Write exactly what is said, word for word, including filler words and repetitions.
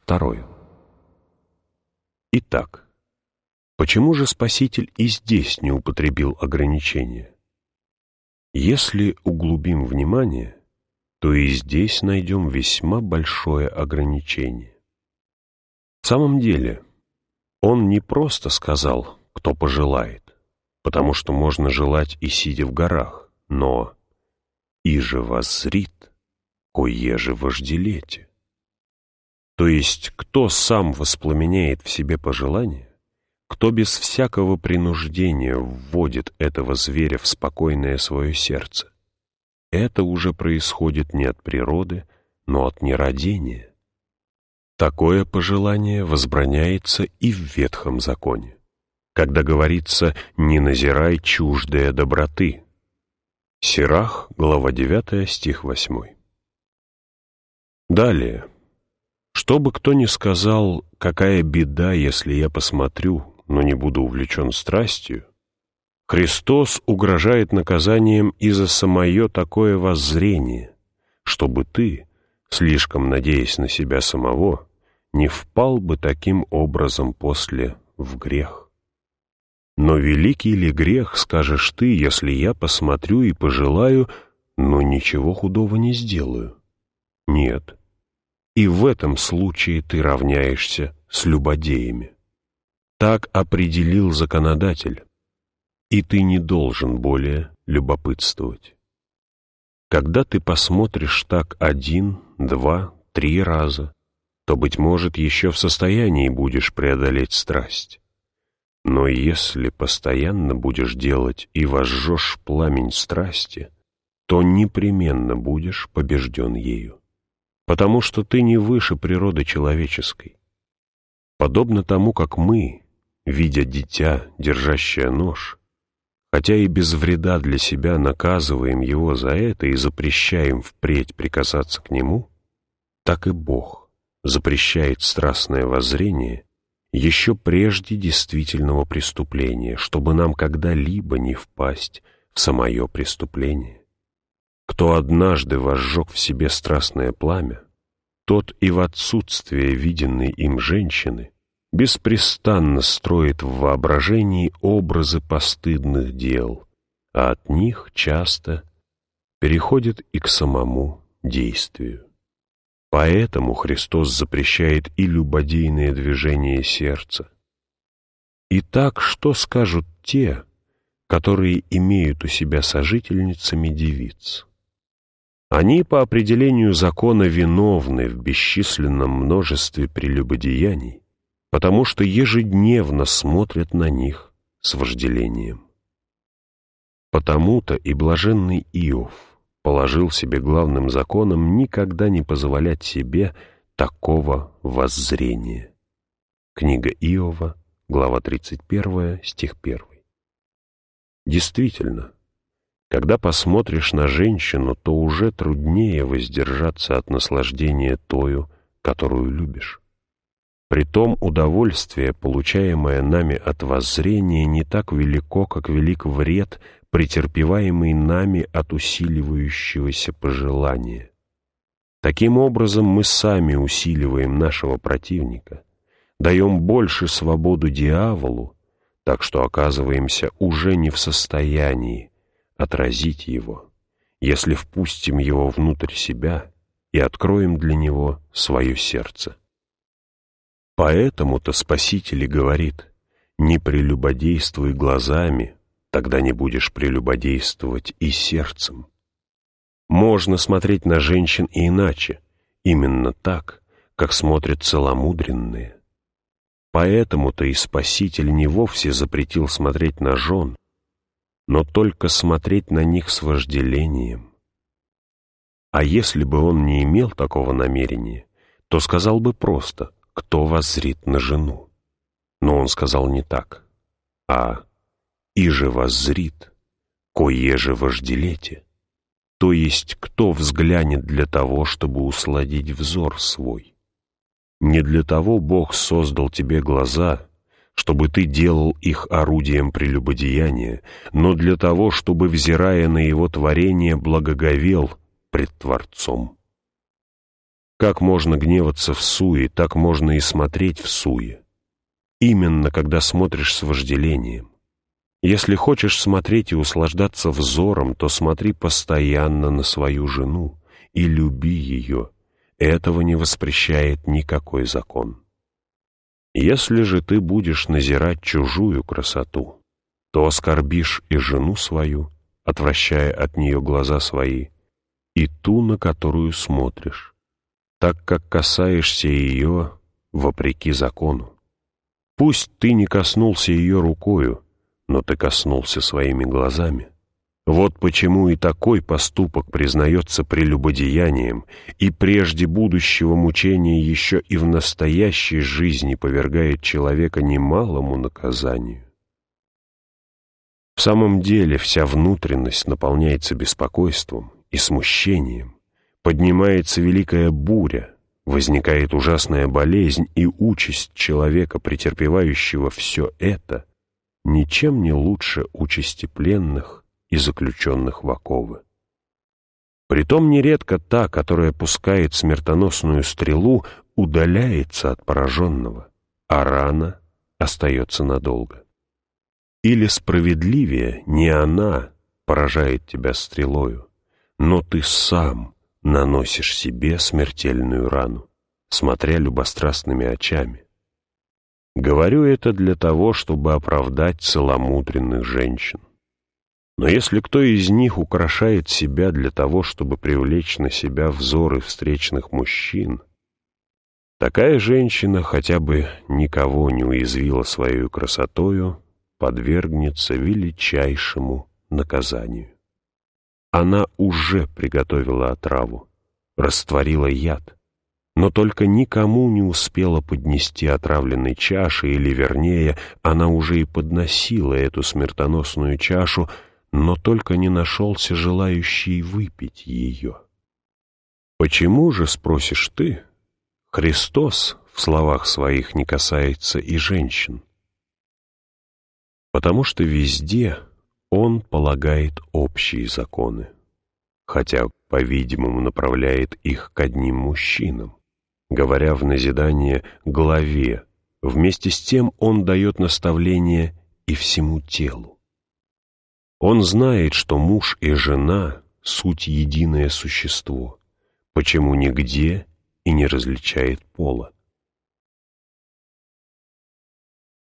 второе. Итак, почему же Спаситель и здесь не употребил ограничения? Если углубим внимание, то и здесь найдем весьма большое ограничение. В самом деле, он не просто сказал «кто пожелает», потому что можно желать и сидя в горах, но «иже воззрит, кое же вожделете». То есть, кто сам воспламеняет в себе пожелание, кто без всякого принуждения вводит этого зверя в спокойное свое сердце, это уже происходит не от природы, но от нерадения. Такое пожелание возбраняется и в Ветхом Законе, когда говорится «не назирай чуждое доброты». Сирах, глава девятая, стих восьмой. Далее. Что бы кто ни сказал, какая беда, если я посмотрю, но не буду увлечен страстью, Христос угрожает наказанием и за самое такое воззрение, чтобы ты, слишком надеясь на себя самого, не впал бы таким образом после в грех. Но великий ли грех, скажешь ты, если я посмотрю и пожелаю, но ничего худого не сделаю? Нет. И в этом случае ты равняешься с любодеями. Так определил законодатель, и ты не должен более любопытствовать. Когда ты посмотришь так один, два, три раза, то, быть может, еще в состоянии будешь преодолеть страсть. Но если постоянно будешь делать и возжжешь пламень страсти, то непременно будешь побежден ею, потому что ты не выше природы человеческой. Подобно тому, как мы, видя дитя, держащее нож, хотя и без вреда для себя наказываем его за это и запрещаем впредь прикасаться к нему, так и Бог запрещает страстное воззрение еще прежде действительного преступления, чтобы нам когда-либо не впасть в самое преступление. Кто однажды возжег в себе страстное пламя, тот и в отсутствие виденной им женщины беспрестанно строит в воображении образы постыдных дел, а от них часто переходит и к самому действию. Поэтому Христос запрещает и любодейное движение сердца. Итак, что скажут те, которые имеют у себя сожительницами девиц? Они по определению закона виновны в бесчисленном множестве прелюбодеяний, потому что ежедневно смотрят на них с вожделением. Потому-то и блаженный Иов положил себе главным законом никогда не позволять себе такого воззрения. Книга Иова, глава тридцать первая, стих первый. Действительно, когда посмотришь на женщину, то уже труднее воздержаться от наслаждения тою, которую любишь. Притом удовольствие, получаемое нами от воззрения, не так велико, как велик вред, претерпеваемый нами от усиливающегося пожелания. Таким образом, мы сами усиливаем нашего противника, даем больше свободу дьяволу, так что оказываемся уже не в состоянии отразить его, если впустим его внутрь себя и откроем для него свое сердце. Поэтому-то Спаситель и говорит: «Не прелюбодействуй глазами, тогда не будешь прелюбодействовать и сердцем». Можно смотреть на женщин и иначе, именно так, как смотрят целомудренные. Поэтому-то и Спаситель не вовсе запретил смотреть на жен, но только смотреть на них с вожделением. А если бы он не имел такого намерения, то сказал бы просто: «Кто воззрит на жену?» Но он сказал не так, а «Иже воззрит, кое же вожделете», то есть кто взглянет для того, чтобы усладить взор свой. Не для того Бог создал тебе глаза, чтобы ты делал их орудием прелюбодеяния, но для того, чтобы, взирая на Его творение, благоговел пред Творцом. Как можно гневаться в суе, так можно и смотреть в суе. Именно когда смотришь с вожделением. Если хочешь смотреть и услаждаться взором, то смотри постоянно на свою жену и люби ее. Этого не воспрещает никакой закон. Если же ты будешь назирать чужую красоту, то оскорбишь и жену свою, отвращая от нее глаза свои, и ту, на которую смотришь, так как касаешься ее вопреки закону. Пусть ты не коснулся ее рукою, но ты коснулся своими глазами. Вот почему и такой поступок признается прелюбодеянием, и прежде будущего мучения еще и в настоящей жизни повергает человека немалому наказанию. В самом деле вся внутренность наполняется беспокойством и смущением, поднимается великая буря, возникает ужасная болезнь, и участь человека, претерпевающего все это, ничем не лучше участи пленных и заключенных в оковы. Притом нередко та, которая пускает смертоносную стрелу, удаляется от пораженного, а рана остается надолго. Или справедливее, не она поражает тебя стрелою, но ты сам наносишь себе смертельную рану, смотря любострастными очами. Говорю это для того, чтобы оправдать целомудренных женщин. Но если кто из них украшает себя для того, чтобы привлечь на себя взоры встречных мужчин, такая женщина хотя бы никого не уязвила своей красотою, подвергнется величайшему наказанию. Она уже приготовила отраву, растворила яд, но только никому не успела поднести отравленной чаши, или, вернее, она уже и подносила эту смертоносную чашу, но только не нашелся желающий выпить ее. Почему же, спросишь ты, Христос в словах своих не касается и женщин? Потому что везде Он полагает общие законы, хотя, по-видимому, направляет их к одним мужчинам, говоря в назидание главе, вместе с тем Он дает наставление и всему телу. Он знает, что муж и жена — суть единое существо, почему нигде и не различает пола.